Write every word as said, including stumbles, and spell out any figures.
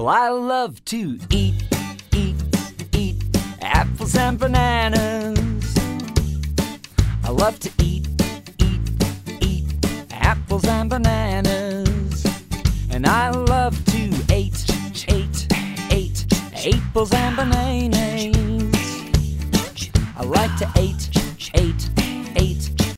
Well, I love to eat, eat, eat apples and bananas. I love to eat, eat, eat apples and bananas. And I love to eat, eat, eat apples and bananas. I like to eat